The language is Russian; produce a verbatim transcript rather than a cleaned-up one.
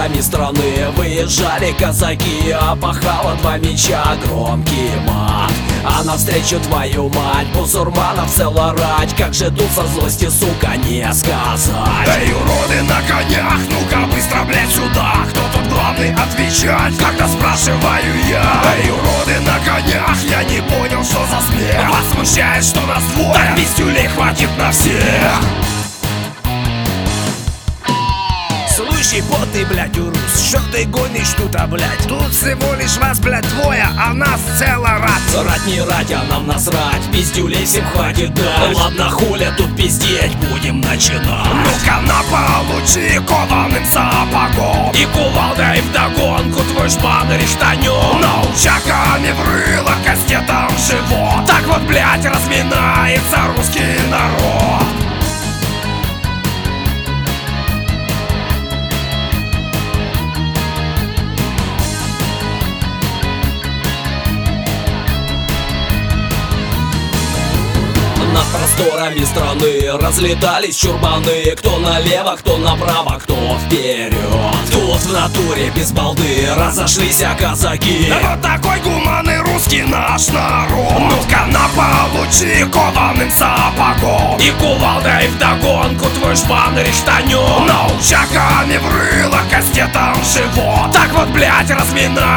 просторами страны выезжали казаки, опахало два меча, громкий мат. А навстречу твою мать бусурманов целая рать. Как же тут со злости, сука, не сказать. Эй, уроды на конях, ну-ка быстро, блядь, сюда. Кто тут главный отвечать, когда спрашиваю я? Эй, уроды на конях, я не понял, что за смех. Вас смущает, что нас двое? Так пиздюлей хватит на всех. Слушай, вот ты, блядь, урус, что ты гонишь тут-то, блядь? Тут всего лишь вас, блядь, двое, а нас целая рать. Рать не рать, а нам насрать, пиздюлей всем хватит дать. Ладно, хуля тут пиздеть, будем начинать. Ну-ка на получи кованым сапогом И кувалдой вдогонку твой шпан рихтанем. Научаками в рыло, кастетом в живот. Так вот, блядь, разминается русский народ. Над просторами страны разлетались чурбаны. Кто налево, кто направо, кто вперед. Тут в натуре без балды разошлись казаки. Вот такой гуманный русский наш народ. Ну-ка на получи кованым сапогом И кувалдой вдогонку твой шпан рихтанем. Научаками в рыло, кастетом в живот. Так вот, блядь, разминай